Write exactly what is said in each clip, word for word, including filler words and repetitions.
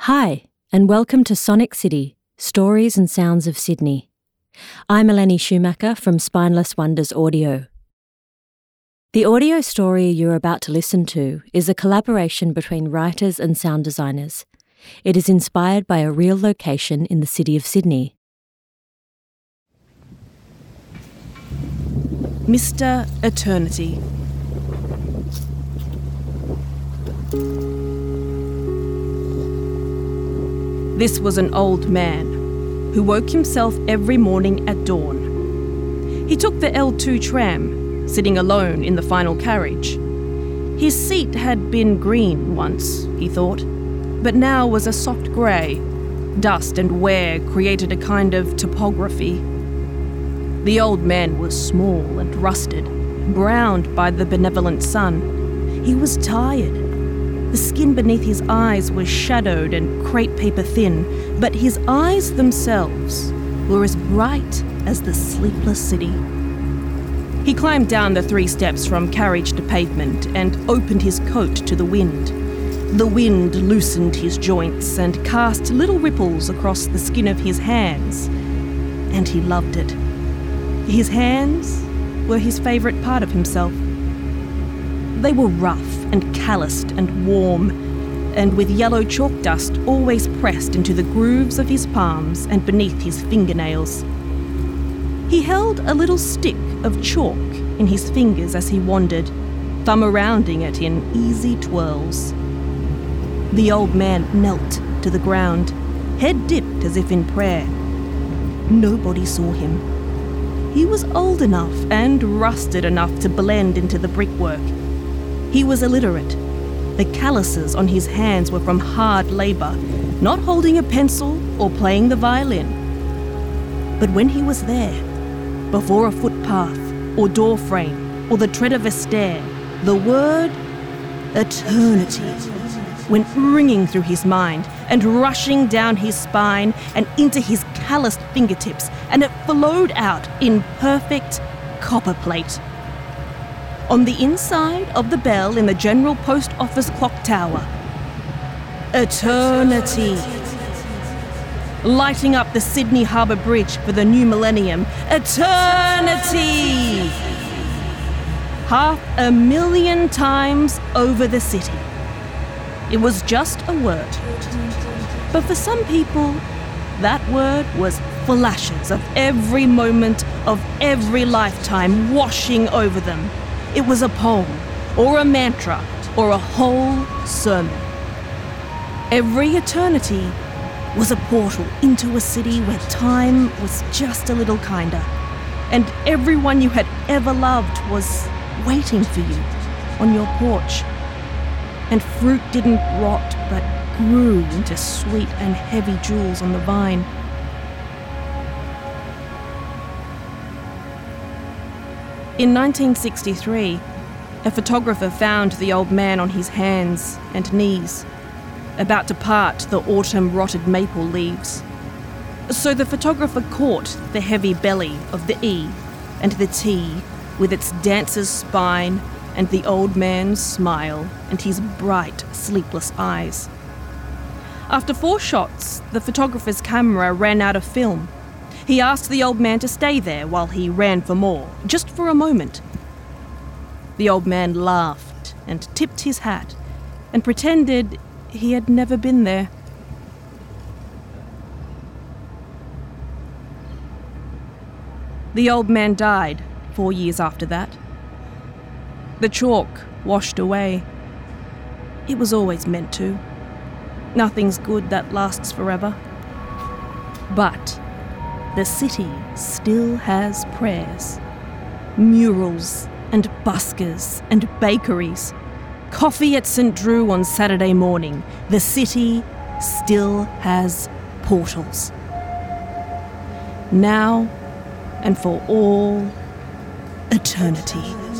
Hi, and welcome to Sonic City, Stories and Sounds of Sydney. I'm Eleni Schumacher from Spineless Wonders Audio. The audio story you're about to listen to is a collaboration between writers and sound designers. It is inspired by a real location in the city of Sydney. Mister Eternity. This was an old man who woke himself every morning at dawn. He took the L two tram, sitting alone in the final carriage. His seat had been green once, he thought, but now was a soft grey. Dust and wear created a kind of topography. The old man was small and rusted, browned by the benevolent sun. He was tired. The skin beneath his eyes was shadowed and crepe paper thin, but his eyes themselves were as bright as the sleepless city. He climbed down the three steps from carriage to pavement and opened his coat to the wind. The wind loosened his joints and cast little ripples across the skin of his hands, and he loved it. His hands were his favourite part of himself. They were rough and calloused and warm, and with yellow chalk dust always pressed into the grooves of his palms and beneath his fingernails. He held a little stick of chalk in his fingers as he wandered, thumb arounding it in easy twirls. The old man knelt to the ground, head dipped as if in prayer. Nobody saw him. He was old enough and rusted enough to blend into the brickwork. He was illiterate. The calluses on his hands were from hard labour, not holding a pencil or playing the violin. But when he was there, before a footpath or door frame or the tread of a stair, the word eternity went ringing through his mind and rushing down his spine and into his calloused fingertips, and it flowed out in perfect copperplate. On the inside of the bell in the General Post Office clock tower, eternity. Lighting up the Sydney Harbour Bridge for the new millennium, eternity. Half a million times over the city. It was just a word. But for some people, that word was flashes of every moment of every lifetime washing over them. It was a poem, or a mantra, or a whole sermon. Every eternity was a portal into a city where time was just a little kinder, and everyone you had ever loved was waiting for you on your porch. And fruit didn't rot, but grew into sweet and heavy jewels on the vine. In nineteen sixty-three, a photographer found the old man on his hands and knees, about to part the autumn-rotted maple leaves. So the photographer caught the heavy belly of the E and the T with its dancer's spine and the old man's smile and his bright, sleepless eyes. After four shots, the photographer's camera ran out of film. He asked the old man to stay there while he ran for more, just for a moment. The old man laughed and tipped his hat and pretended he had never been there. The old man died four years after that. The chalk washed away. It was always meant to. Nothing's good that lasts forever. But the city still has prayers, murals and buskers and bakeries, coffee at St Drew on Saturday morning. The city still has portals. Now and for all eternity.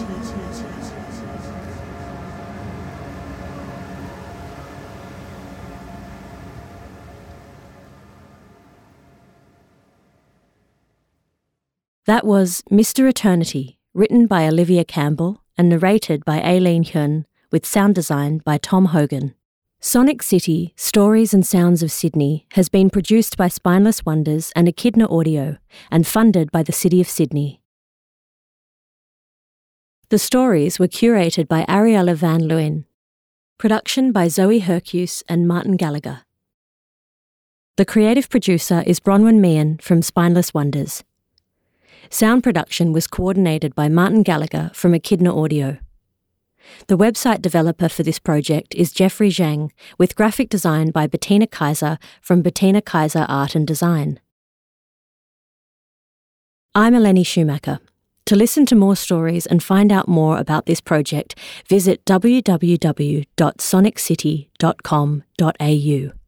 That was Mister Eternity, written by Olivia Campbell and narrated by Aileen Hyun, with sound design by Tom Hogan. Sonic City, Stories and Sounds of Sydney has been produced by Spineless Wonders and Echidna Audio and funded by the City of Sydney. The stories were curated by Ariella Van Leeuwen. Production by Zoe Hercuse and Martin Gallagher. The creative producer is Bronwyn Meehan from Spineless Wonders. Sound production was coordinated by Martin Gallagher from Echidna Audio. The website developer for this project is Jeffrey Zhang, with graphic design by Bettina Kaiser from Bettina Kaiser Art and Design. I'm Eleni Schumacher. To listen to more stories and find out more about this project, visit w w w dot sonic city dot com dot a u.